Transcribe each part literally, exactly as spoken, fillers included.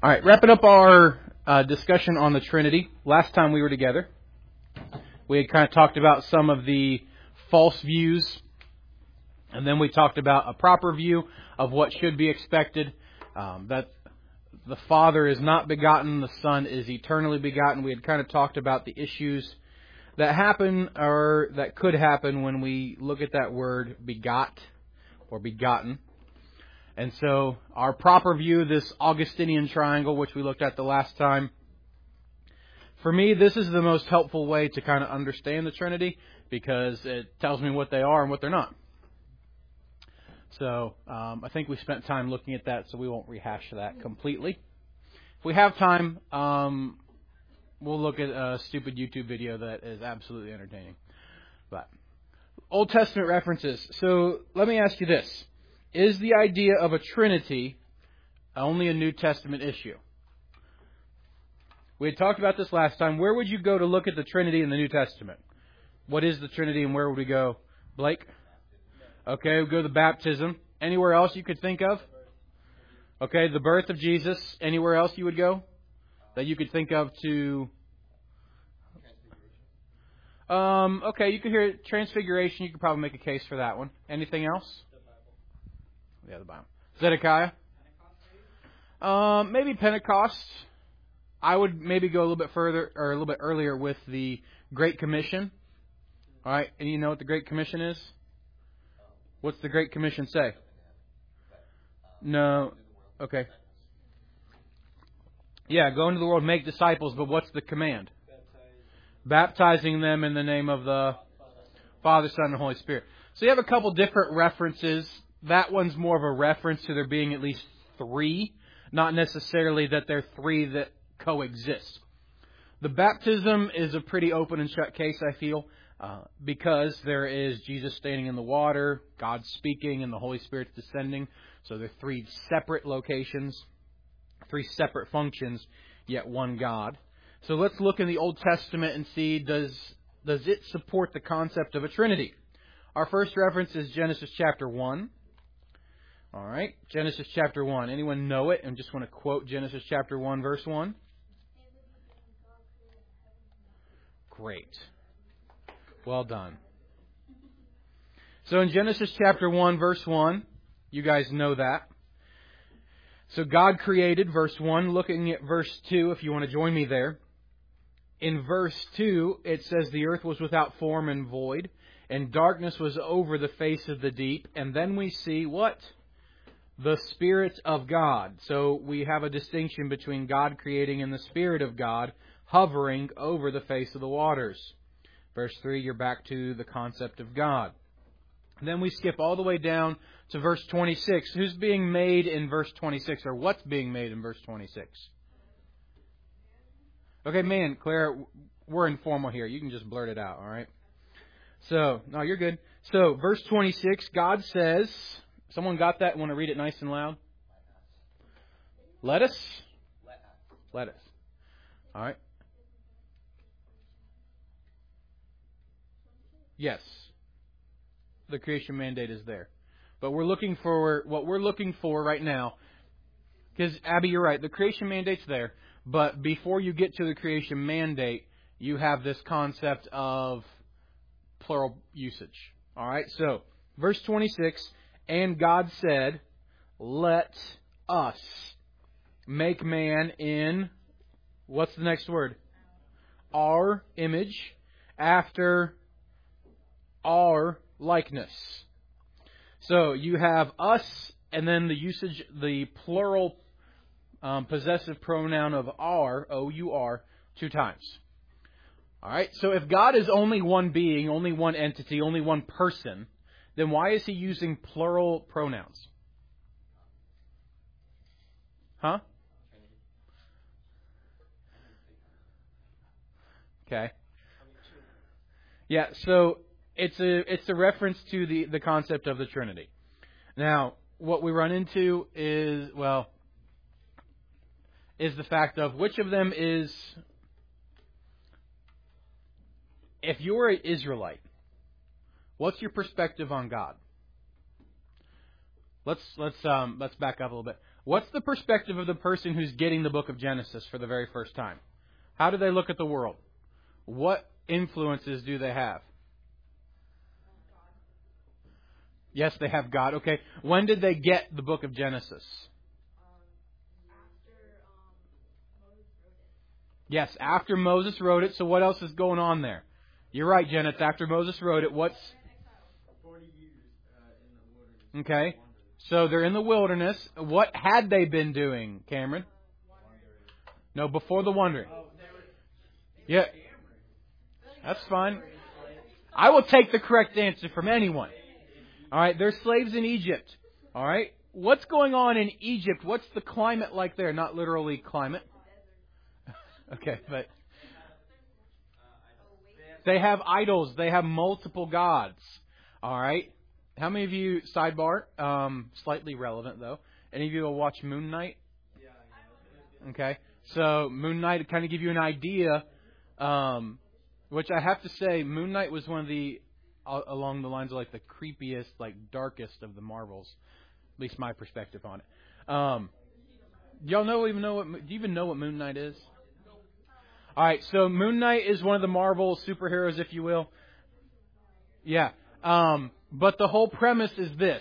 All right, wrapping up our uh, discussion on the Trinity. Last time we were together, we had kind of talked about some of the false views, and then we talked about a proper view of what should be expected, um, that the Father is not begotten, the Son is eternally begotten. We had kind of talked about the issues that happen or that could happen when we look at that word begot or begotten. And so our proper view, this Augustinian triangle, which we looked at the last time, for me, this is the most helpful way to kind of understand the Trinity because it tells me what they are and what they're not. So um, I think we spent time looking at that, so we won't rehash that completely. If we have time, um, we'll look at a stupid YouTube video that is absolutely entertaining. But Old Testament references. So let me ask you this. Is the idea of a Trinity only a New Testament issue? We had talked about this last time. Where would you go to look at the Trinity in the New Testament? What is the Trinity and where would we go? Blake? Okay, we'll go to the baptism. Anywhere else you could think of? Okay, the birth of Jesus. Anywhere else you would go that you could think of to... Um, okay, you could hear Transfiguration. You could probably make a case for that one. Anything else? Yeah, the Bible. Zedekiah? Um, maybe Pentecost. I would maybe go a little bit further or a little bit earlier with the Great Commission. All right, and you know what the Great Commission is? What's the Great Commission say? No. Okay. Yeah, go into the world, make disciples, but what's the command? Baptizing them in the name of the Father, Son, and Holy Spirit. So you have a couple different references. That one's more of a reference to there being at least three, not necessarily that there are three that coexist. The baptism is a pretty open and shut case, I feel, uh, because there is Jesus standing in the water, God speaking, and the Holy Spirit's descending. So there are three separate locations, three separate functions, yet one God. So let's look in the Old Testament and see, does does it support the concept of a Trinity? Our first reference is Genesis chapter one. All right, Genesis chapter one. Anyone know it and just want to quote Genesis chapter one, verse one? Great. Well done. So in Genesis chapter one, verse one, you guys know that. So God created, verse one. Looking at verse two, if you want to join me there. In verse two, it says the earth was without form and void, and darkness was over the face of the deep. And then we see what? The Spirit of God. So we have a distinction between God creating and the Spirit of God hovering over the face of the waters. Verse three, you're back to the concept of God. And then we skip all the way down to verse twenty-six. Who's being made in verse twenty-six, or what's being made in verse twenty-six? Okay, man, Claire, we're informal here. You can just blurt it out, all right? So, no, you're good. So, verse twenty-six, God says... Someone got that? Want to read it nice and loud? Let us? Let us. All right. Yes. The creation mandate is there. But we're looking for, what we're looking for right now, because, Abby, you're right, the creation mandate's there, but before you get to the creation mandate, you have this concept of plural usage. All right, so, verse twenty-six, and God said, let us make man in, what's the next word? Our image, after our likeness. So you have us, and then the usage, the plural um, possessive pronoun of our, O U R, two times. All right, so if God is only one being, only one entity, only one person, then why is He using plural pronouns? Huh? Okay. Yeah, so it's a it's a reference to the, the concept of the Trinity. Now, what we run into is, well, is the fact of which of them is, if you're an Israelite, what's your perspective on God? Let's let's um let's back up a little bit. What's the perspective of the person who's getting the book of Genesis for the very first time? How do they look at the world? What influences do they have? Yes, they have God. Okay. When did they get the book of Genesis? Yes, after Moses wrote it. So what else is going on there? You're right, Jen. It's after Moses wrote it. What's... Okay. So they're in the wilderness. What had they been doing, Cameron? No, before the wandering. Yeah. That's fine. I will take the correct answer from anyone. All right. They're slaves in Egypt. All right. What's going on in Egypt? What's the climate like there? Not literally climate. Okay, but they have idols. They have multiple gods. All right. How many of you, sidebar, um, slightly relevant though, any of you will watch Moon Knight? Okay. So Moon Knight, to kind of give you an idea, um, which I have to say, Moon Knight was one of the, uh, along the lines of like the creepiest, like darkest of the Marvels, at least my perspective on it. Um, y'all know even know what? Do you even know what Moon Knight is? All right. So Moon Knight is one of the Marvel superheroes, if you will. Yeah. Um, but the whole premise is this,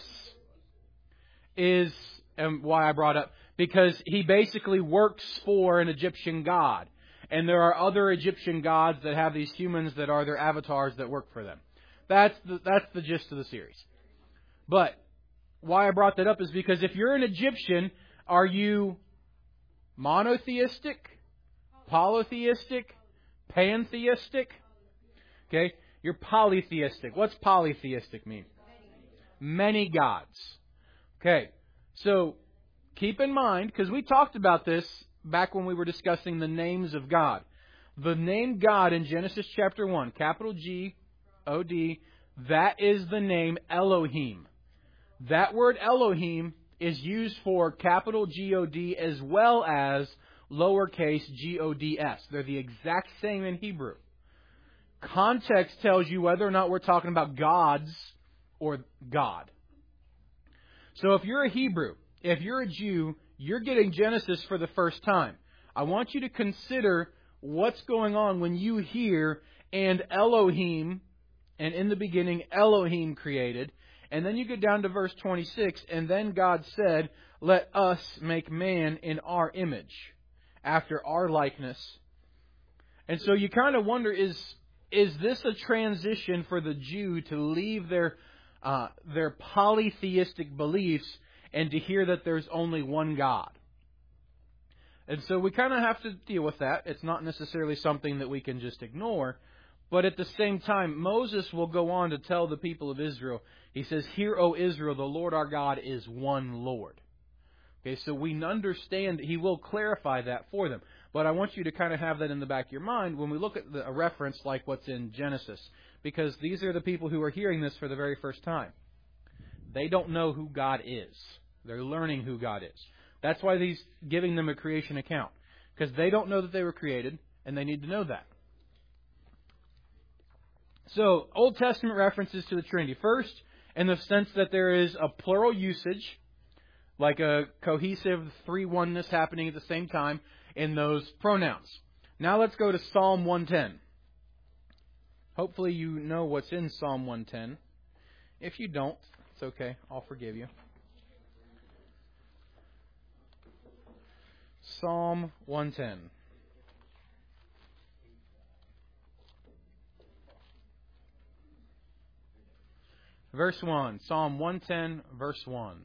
is, and why I brought up, because he basically works for an Egyptian god. And there are other Egyptian gods that have these humans that are their avatars that work for them. That's the, that's the gist of the series. But why I brought that up is because if you're an Egyptian, are you monotheistic, polytheistic, pantheistic? Okay. You're polytheistic. What's polytheistic mean? Many gods. Okay. So keep in mind, because we talked about this back when we were discussing the names of God. The name God in Genesis chapter one, capital G O D, that is the name Elohim. That word Elohim is used for capital G O D as well as lowercase G O D S. They're the exact same in Hebrew. Context tells you whether or not we're talking about gods or God. So if you're a Hebrew, if you're a Jew, you're getting Genesis for the first time. I want you to consider what's going on when you hear, and Elohim, and in the beginning Elohim created, and then you get down to verse twenty-six, and then God said, let us make man in our image, after our likeness. And so you kind of wonder, is is this a transition for the Jew to leave their uh, their polytheistic beliefs and to hear that there's only one God? And so we kind of have to deal with that. It's not necessarily something that we can just ignore. But at the same time, Moses will go on to tell the people of Israel, he says, hear, O Israel, the Lord our God is one Lord. Okay, so we understand that he will clarify that for them. But I want you to kind of have that in the back of your mind when we look at the, a reference like what's in Genesis. Because these are the people who are hearing this for the very first time. They don't know who God is. They're learning who God is. That's why he's giving them a creation account. Because they don't know that they were created, and they need to know that. So, Old Testament references to the Trinity. First, in the sense that there is a plural usage, like a cohesive three-oneness happening at the same time in those pronouns. Now let's go to Psalm one ten. Hopefully you know what's in Psalm one ten. If you don't, it's okay. I'll forgive you. Psalm one ten. Verse one. Psalm one ten, verse one.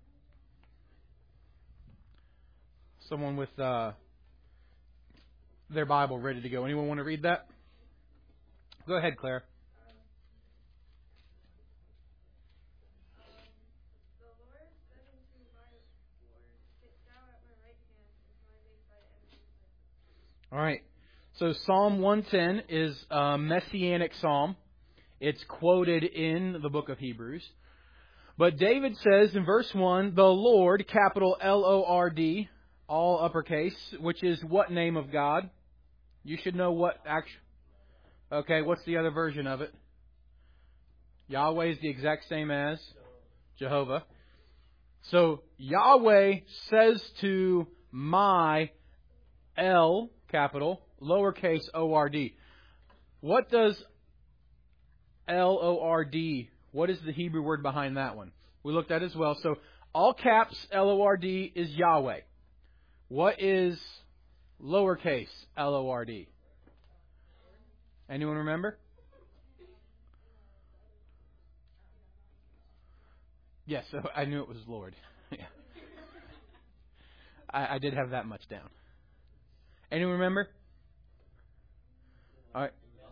Someone with uh, their Bible ready to go. Anyone want to read that? Go ahead, Claire. All right. So Psalm one ten is a messianic psalm. It's quoted in the book of Hebrews. But David says in verse one, the Lord, capital L O R D, all uppercase, which is what name of God? You should know what actually. Okay, what's the other version of it? Yahweh is the exact same as Jehovah. So Yahweh says to my L, capital, lowercase O R D. What does L O R D, what is the Hebrew word behind that one? We looked at as well. So all caps L O R D is Yahweh. What is lowercase L O R D? Anyone remember? Yes, so I knew it was Lord. Yeah. I, I did have that much down. Anyone remember? All right.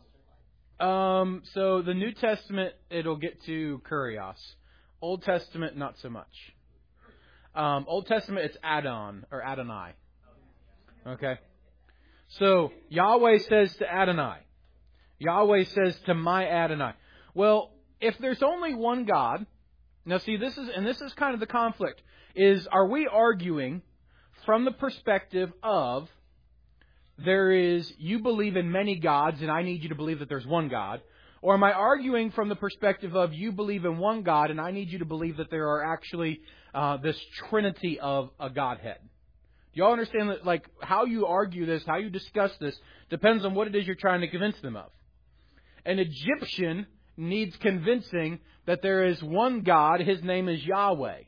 Um, so the New Testament, it'll get to Kurios. Old Testament, not so much. Um, Old Testament, it's Adon or Adonai. Okay. So Yahweh says to Adonai. Yahweh says to my Adonai. Well, if there's only one God, now see, this is, and this is kind of the conflict, is are we arguing from the perspective of there is, you believe in many gods and I need you to believe that there's one God? Or am I arguing from the perspective of you believe in one God and I need you to believe that there are actually uh, this trinity of a Godhead? Do y'all understand that, like, how you argue this, how you discuss this, depends on what it is you're trying to convince them of. An Egyptian needs convincing that there is one God, His name is Yahweh.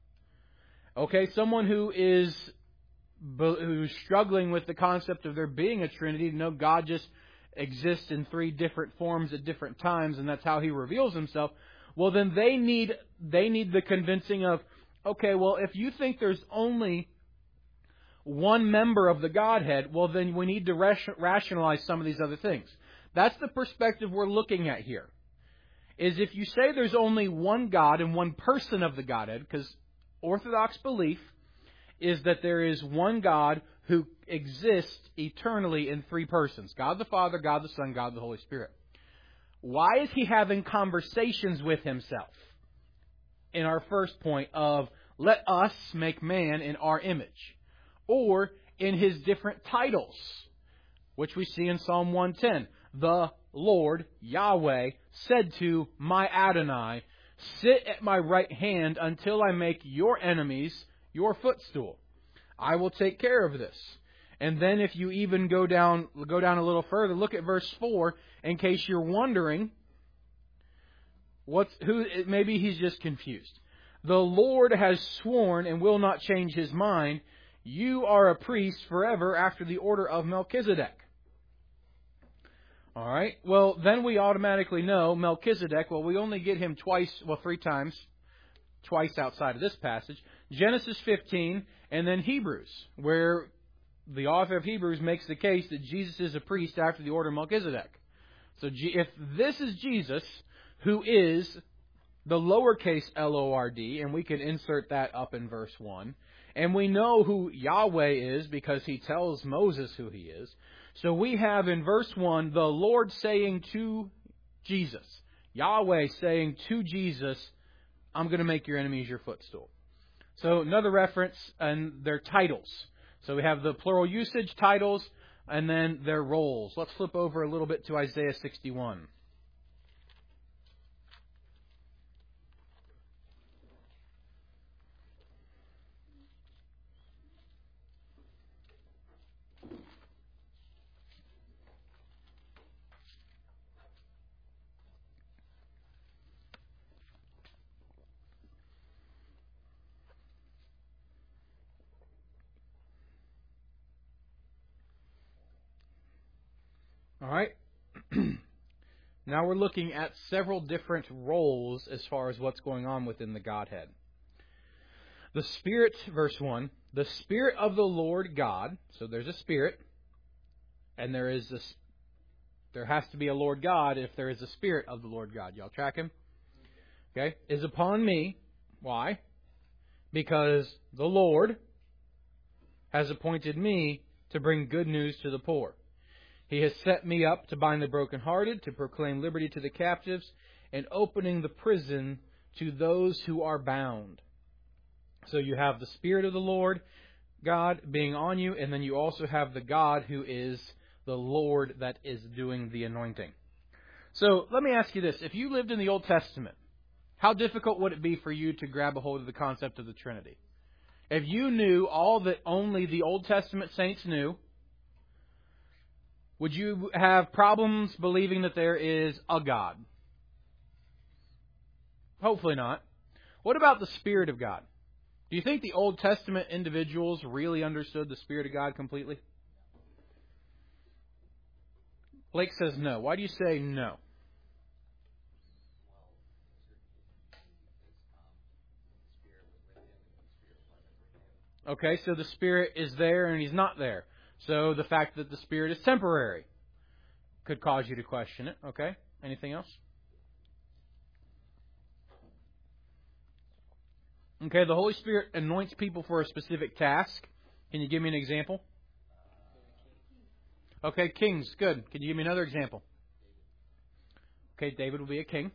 Okay, someone who is who's struggling with the concept of there being a Trinity, to know God just exists in three different forms at different times, and that's how He reveals Himself. Well, then they need they need the convincing of, okay, well, if you think there's only one member of the Godhead, well, then we need to rationalize some of these other things. That's the perspective we're looking at here. Is if you say there's only one God and one person of the Godhead, because Orthodox belief is that there is one God who exists eternally in three persons. God the Father, God the Son, God the Holy Spirit. Why is He having conversations with Himself? In our first point of, let us make man in our image. Or in His different titles, which we see in Psalm one ten. The Lord, Yahweh, said to my Adonai, sit at my right hand until I make your enemies your footstool. I will take care of this. And then if you even go down go down a little further, look at verse four, in case you're wondering, what's who maybe he's just confused. The Lord has sworn and will not change His mind. You are a priest forever after the order of Melchizedek. All right. Well, then we automatically know Melchizedek, well, we only get him twice, well, three times, twice outside of this passage. Genesis fifteen, and then Hebrews, where the author of Hebrews makes the case that Jesus is a priest after the order of Melchizedek. So if this is Jesus, who is the lowercase L O R D, and we can insert that up in verse one, and we know who Yahweh is because He tells Moses who He is. So we have in verse one, the Lord saying to Jesus, Yahweh saying to Jesus, I'm going to make your enemies your footstool. So another reference, and their titles. So we have the plural usage, titles, and then their roles. Let's flip over a little bit to Isaiah sixty-one. All right. Now we're looking at several different roles as far as what's going on within the Godhead. The Spirit, verse one, the Spirit of the Lord God, so there's a Spirit, and there is a, there has to be a Lord God if there is a Spirit of the Lord God. Y'all track Him? Okay. Is upon me. Why? Because the Lord has appointed me to bring good news to the poor. He has set me up to bind the brokenhearted, to proclaim liberty to the captives, and opening the prison to those who are bound. So you have the Spirit of the Lord God being on you, and then you also have the God who is the Lord that is doing the anointing. So let me ask you this. If you lived in the Old Testament, How difficult would it be for you to grab a hold of the concept of the Trinity? If you knew all that only the Old Testament saints knew, would you have problems believing that there is a God? Hopefully not. What about the Spirit of God? Do you think the Old Testament individuals really understood the Spirit of God completely? Blake says no. Why do you say no? Okay, so the Spirit is there and He's not there. So the fact that the Spirit is temporary could cause you to question it. Okay, anything else? Okay, the Holy Spirit anoints people for a specific task. Can you give me an example? Okay, kings, good. Can you give me another example? Okay, David will be a king.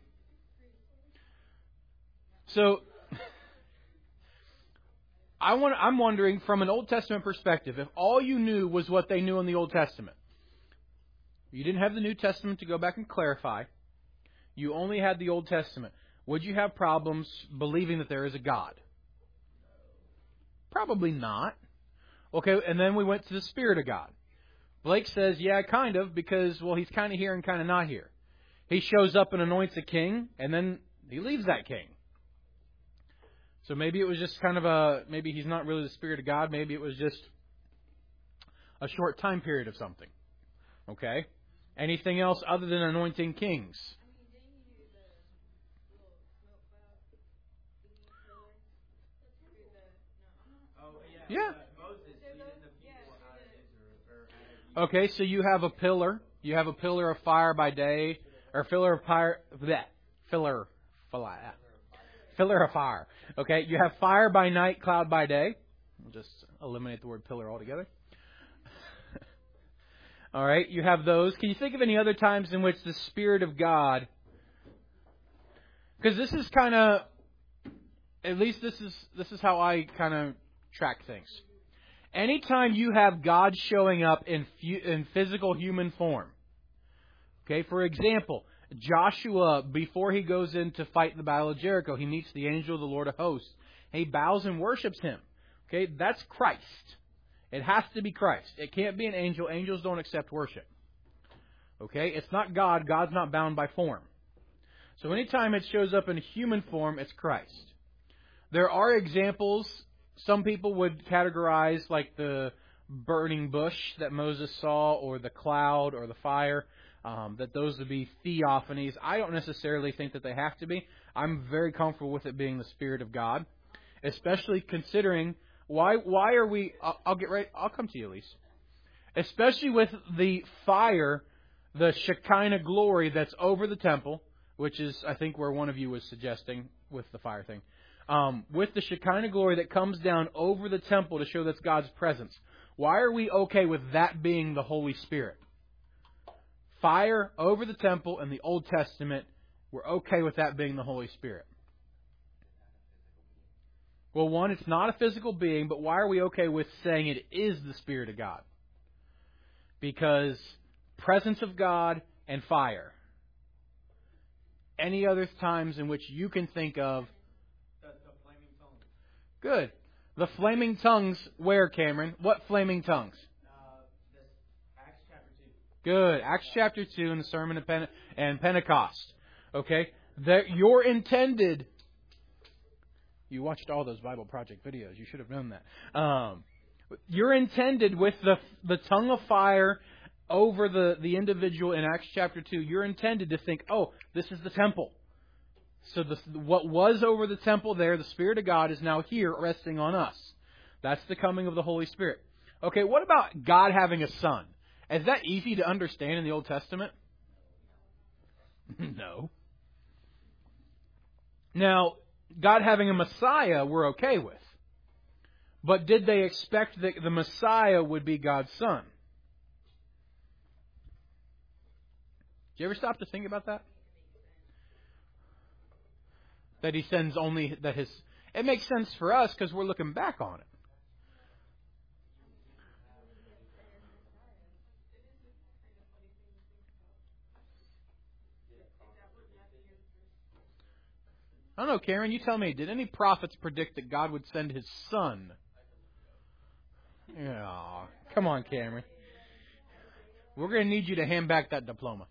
So, I want, I'm wondering from an Old Testament perspective, if all you knew was what they knew in the Old Testament, you didn't have the New Testament to go back and clarify, you only had the Old Testament, would you have problems believing that there is a God? Probably not. Okay, and then we went to the Spirit of God. Blake says, yeah, kind of, because, well, He's kind of here and kind of not here. He shows up and anoints a king, and then He leaves that king. So maybe it was just kind of a, maybe He's not really the Spirit of God. Maybe it was just a short time period of something. Okay? Anything else other than anointing kings? Yeah. Okay, so you have a pillar. You have a pillar of fire by day, or pillar of fire, bleh, pillar, fire, pillar of fire. Okay, you have fire by night, cloud by day. We'll just eliminate the word pillar altogether. All right, you have those. Can you think of any other times in which the Spirit of God, because this is kind of, at least this is this is how I kind of track things. Anytime you have God showing up in in physical human form, okay, for example, Joshua, before he goes in to fight the battle of Jericho, he meets the angel of the Lord of hosts. He bows and worships Him. Okay, that's Christ. It has to be Christ. It can't be an angel. Angels don't accept worship. Okay, it's not God. God's not bound by form. So anytime it shows up in human form, it's Christ. There are examples. Some people would categorize like the burning bush that Moses saw, or the cloud, or the fire, um, that those would be theophanies. I don't necessarily think that they have to be. I'm very comfortable with it being the Spirit of God, especially considering why. Why are we? I'll, I'll get right. I'll come to you, Elise. Especially with the fire, the Shekinah glory that's over the temple, which is I think where one of you was suggesting with the fire thing. Um, with the Shekinah glory that comes down over the temple to show that's God's presence. Why are we okay with that being the Holy Spirit? Fire over the temple in the Old Testament, we're okay with that being the Holy Spirit. Well, one, it's not a physical being, but why are we okay with saying it is the Spirit of God? Because presence of God and fire. Any other times in which you can think of? Good. The flaming tongues, where, Cameron? What flaming tongues? Uh, this, Acts chapter two. Good. Acts chapter two in the Sermon of Pente- and Pentecost. Okay? That you're intended... You watched all those Bible Project videos. You should have known that. Um, you're intended with the the tongue of fire over the, the individual in Acts chapter two. You're intended to think, oh, this is the temple. So the, what was over the temple there, the Spirit of God, is now here resting on us. That's the coming of the Holy Spirit. Okay, what about God having a son? Is that easy to understand in the Old Testament? No. Now, God having a Messiah, we're okay with. But did they expect that the Messiah would be God's son? Did you ever stop to think about that? That He sends only that His... It makes sense for us because we're looking back on it. I don't know, Karen, you tell me, did any prophets predict that God would send His Son? Yeah, come on, Cameron. We're going to need you to hand back that diploma.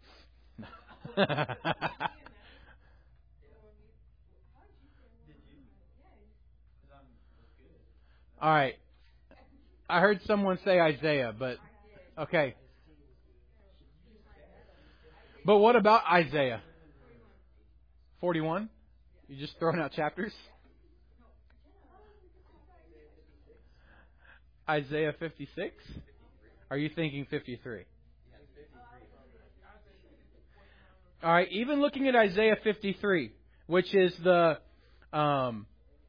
All right. I heard someone say Isaiah, but okay. But what about Isaiah? forty-one? You just throwing out chapters? Isaiah fifty-six? Are you thinking fifty-three? All right, even looking at Isaiah fifty-three, which is the, um,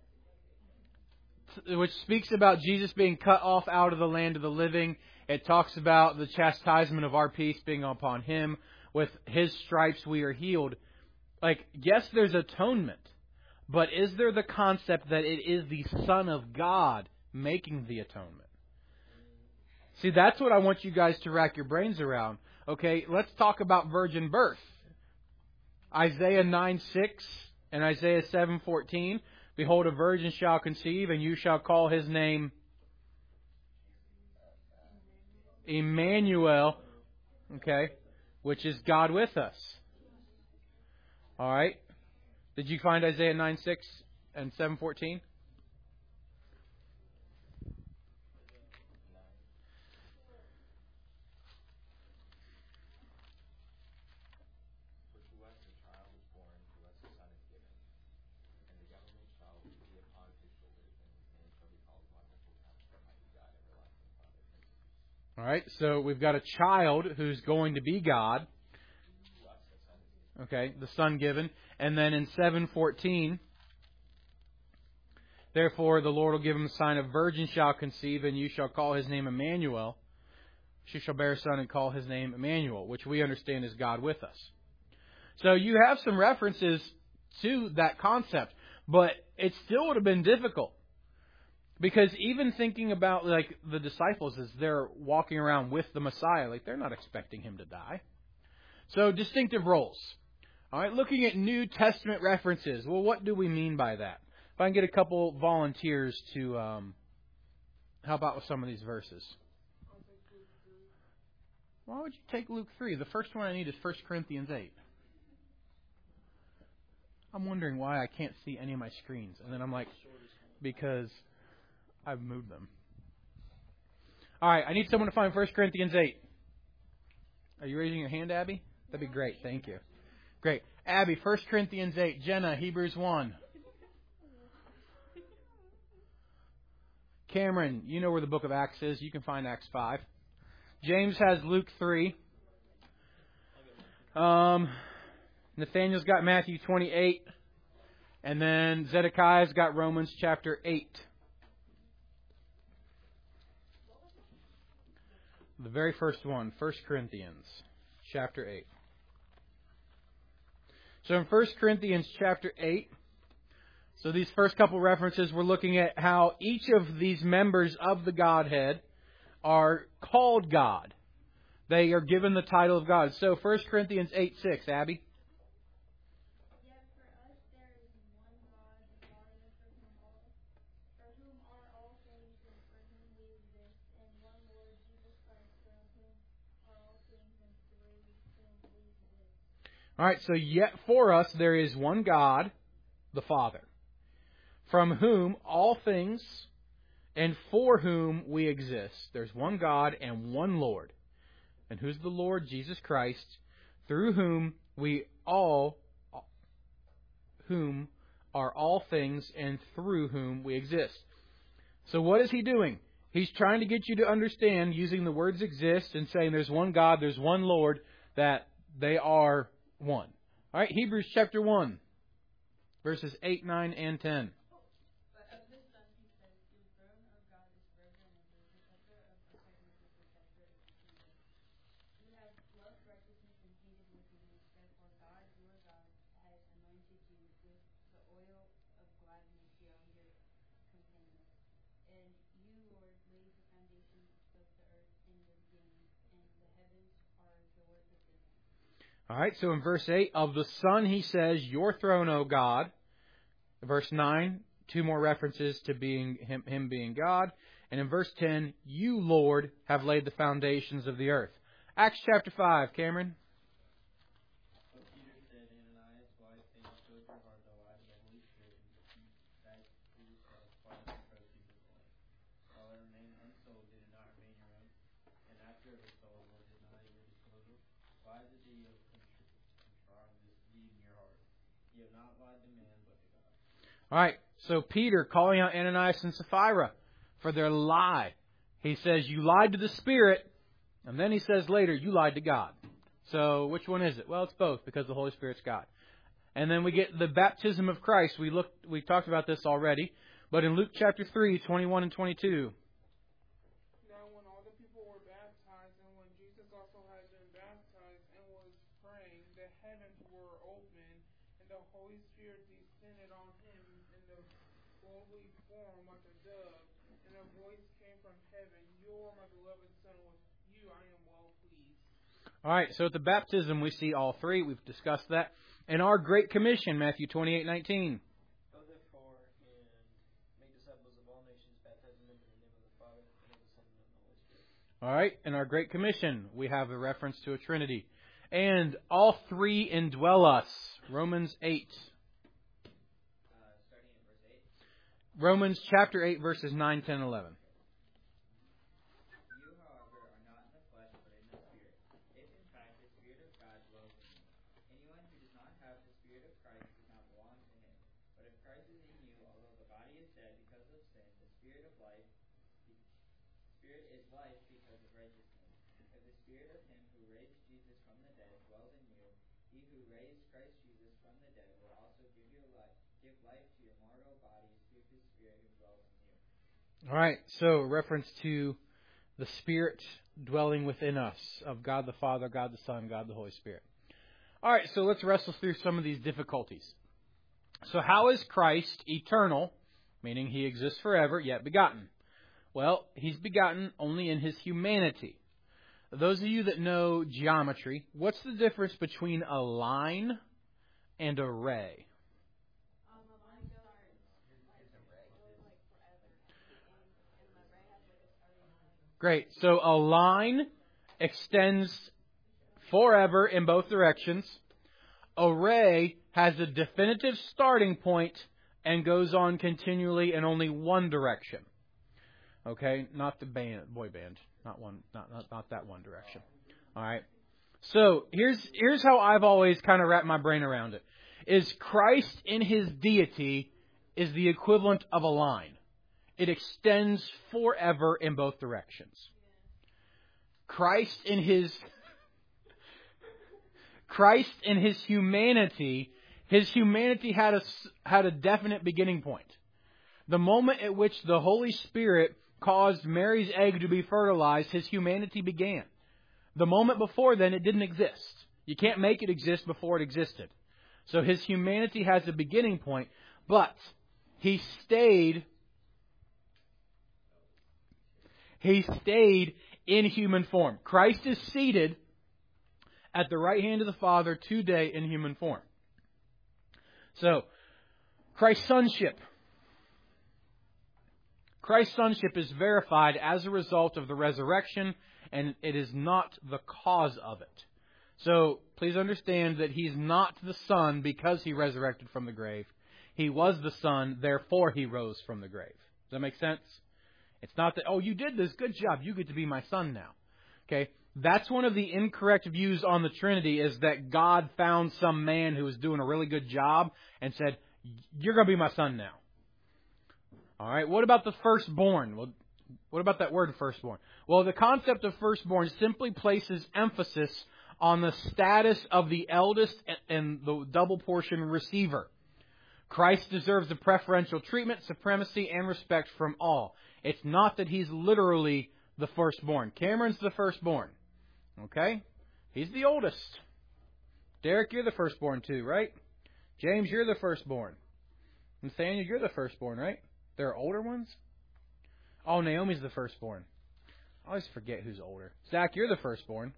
which speaks about Jesus being cut off out of the land of the living. It talks about the chastisement of our peace being upon Him. With His stripes we are healed. Like, yes, there's atonement, but is there the concept that it is the Son of God making the atonement? See, that's what I want you guys to rack your brains around. Okay, let's talk about virgin birth. Isaiah nine six and Isaiah seven fourteen. Behold, a virgin shall conceive, and you shall call His name Emmanuel, okay, which is God with us. All right. Did you find Isaiah nine six and seven fourteen? All right, so we've got a child who's going to be God. Okay, the Son given. And then in seven fourteen, therefore the Lord will give him the sign of virgin shall conceive, and you shall call His name Emmanuel. She shall bear a son and call His name Emmanuel, which we understand is God with us. So you have some references to that concept, but it still would have been difficult. Because even thinking about like the disciples as they're walking around with the Messiah, like they're not expecting Him to die. So distinctive roles. All right, looking at New Testament references. Well, what do we mean by that? If I can get a couple volunteers to um, help out with some of these verses. Why would you take Luke three? The first one I need is First Corinthians eight. I'm wondering why I can't see any of my screens. And then I'm like, because I've moved them. All right, I need someone to find First Corinthians eight. Are you raising your hand, Abby? That'd be great. Thank you. Great. Abby, First Corinthians eight. Jenna, Hebrews one. Cameron, you know where the book of Acts is. You can find Acts five. James has Luke three. Um, Nathaniel's got Matthew twenty-eight. And then Zedekiah's got Romans chapter eight. The very first one, First Corinthians chapter eight. So in First Corinthians chapter eight, so these first couple references, we're looking at how each of these members of the Godhead are called God. They are given the title of God. So First Corinthians eight six, Abby. All right, so yet for us there is one God, the Father, from whom all things and for whom we exist. There's one God and one Lord. And who's the Lord? Jesus Christ, through whom we all, whom are all things and through whom we exist. So what is He doing? He's trying to get you to understand, using the words exist and saying there's one God, there's one Lord, that they are one. All right, Hebrews chapter one, verses eight, nine, and ten. All right, so in verse eight, of the Son he says, your throne, O God, Verse nine, two more references to being him, him being God. And in verse ten, you, Lord, have laid the foundations of the earth. Acts chapter five, Cameron. But Peter said, Ananias, why have things filled your heart to lie to the Holy Spirit and that for yourself five hundred proceeds of the land? While it remained unsold, did it not remain your own? And after it was sold, was it not at your disposal? Why is it that you have contrived this deed in your heart? You have not lied to man, but to God. All right, so Peter calling out Ananias and Sapphira for their lie. He says, you lied to the Spirit, and then he says later, you lied to God. So which one is it? Well, it's both, because the Holy Spirit's God. And then we get the baptism of Christ. We looked, we talked about this already, but in Luke chapter three, twenty-one and twenty-two. Now when all the people were baptized, and when Jesus also had been baptized and was praying, the heavens were open, and the Holy Spirit descended on him in the bodily form like a dove, and a voice came from heaven, you are my beloved Son, with you I am well pleased. All right, so at the baptism we see all three. We've discussed that. And our Great Commission, Matthew twenty-eight nineteen. Go therefore and make disciples of all nations, baptizing them in the name of the Father, and of the Son, and of the Holy Spirit. All right, in our Great Commission we have a reference to a Trinity. And all three indwell us. Romans eight. Uh, starting at verse eight. Romans chapter eight, verses nine, ten, eleven. You, however, are not in the flesh, but in the Spirit, if in fact the Spirit of God dwells in you. Anyone who does not have the Spirit of Christ does not belong to him. But if Christ is in you, although the body is dead because of sin, the Spirit of life, the Spirit is life because of righteousness. If the Spirit of him who raised Jesus from the dead dwells in you, he who raised Christ Jesus from the dead will also give your life, give life to your mortal bodies through his Spirit who dwells in you. All right, so reference to the Spirit dwelling within us of God the Father, God the Son, God the Holy Spirit. All right, so let's wrestle through some of these difficulties. So how is Christ eternal, meaning he exists forever, yet begotten? Well, he's begotten only in his humanity. Those of you that know geometry, what's the difference between a line and a ray? Great. So a line extends forever in both directions. A ray has a definitive starting point and goes on continually in only one direction. Okay, not the band, boy band, not one, not not, not that one direction. All right. So here's here's how I've always kind of wrapped my brain around it: is Christ in his deity is the equivalent of a line. It extends forever in both directions. Christ in his Christ in his humanity, his humanity had a had a definite beginning point. The moment at which the Holy Spirit caused Mary's egg to be fertilized, his humanity began. The moment before then, it didn't exist. You can't make it exist before it existed. So his humanity has a beginning point, but he stayed He stayed in human form. Christ is seated at the right hand of the Father today in human form. So, Christ's sonship. Christ's sonship is verified as a result of the resurrection, and it is not the cause of it. So, please understand that he's not the Son because he resurrected from the grave. He was the Son, therefore he rose from the grave. Does that make sense? It's not that, oh, you did this, good job, you get to be my son now. Okay? That's one of the incorrect views on the Trinity, is that God found some man who was doing a really good job and said, you're going to be my son now. All right, what about the firstborn? Well, what about that word firstborn? Well, the concept of firstborn simply places emphasis on the status of the eldest and the double portion receiver. Christ deserves the preferential treatment, supremacy, and respect from all. It's not that he's literally the firstborn. Cameron's the firstborn. Okay? He's the oldest. Derek, you're the firstborn too, right? James, you're the firstborn. Nathaniel, you're the firstborn, right? There are older ones? Oh, Naomi's the firstborn. I always forget who's older. Zach, you're the firstborn.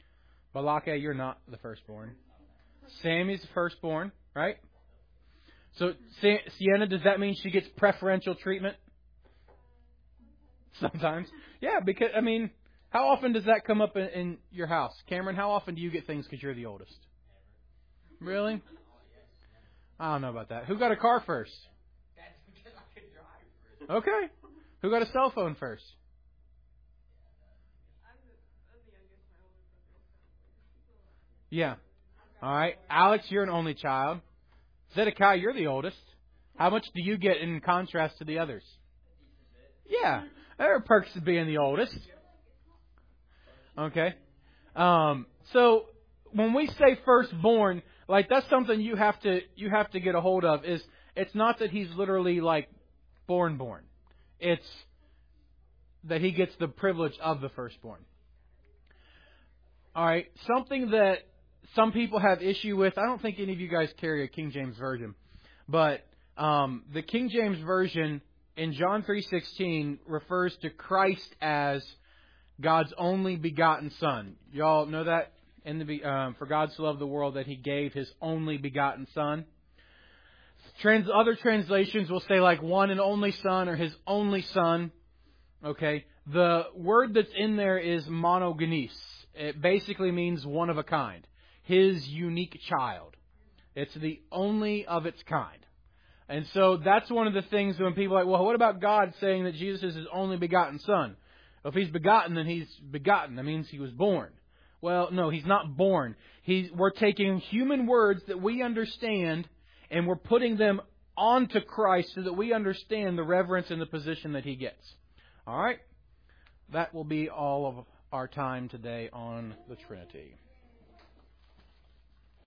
Balake, you're not the firstborn. Sammy's the firstborn, right? So, Sienna, does that mean she gets preferential treatment? Sometimes. Yeah, because, I mean, how often does that come up in, in your house? Cameron, how often do you get things because you're the oldest? Really? I don't know about that. Who got a car first? Okay. Who got a cell phone first? Yeah. All right. Alex, you're an only child. Zedekiah, you're the oldest. How much do you get in contrast to the others? Yeah. There are perks to being the oldest. Okay. Um, so when we say firstborn, like that's something you have to you have to get a hold of. Is it's not that he's literally like born born. It's that he gets the privilege of the firstborn. All right. Something that some people have issue with. I don't think any of you guys carry a King James Version, but um, the King James Version in John three sixteen refers to Christ as God's only begotten Son. Y'all know that? In the um, for God so loved the world that He gave His only begotten Son. Trans, other translations will say like one and only Son or His only Son. Okay. The word that's in there is monogenes. It basically means one of a kind. His unique child. It's the only of its kind. And so that's one of the things when people are like, well, what about God saying that Jesus is His only begotten Son? Well, if He's begotten, then He's begotten. That means He was born. Well, no, He's not born. He's, we're taking human words that we understand and we're putting them onto Christ so that we understand the reverence and the position that He gets. All right? That will be all of our time today on the Trinity.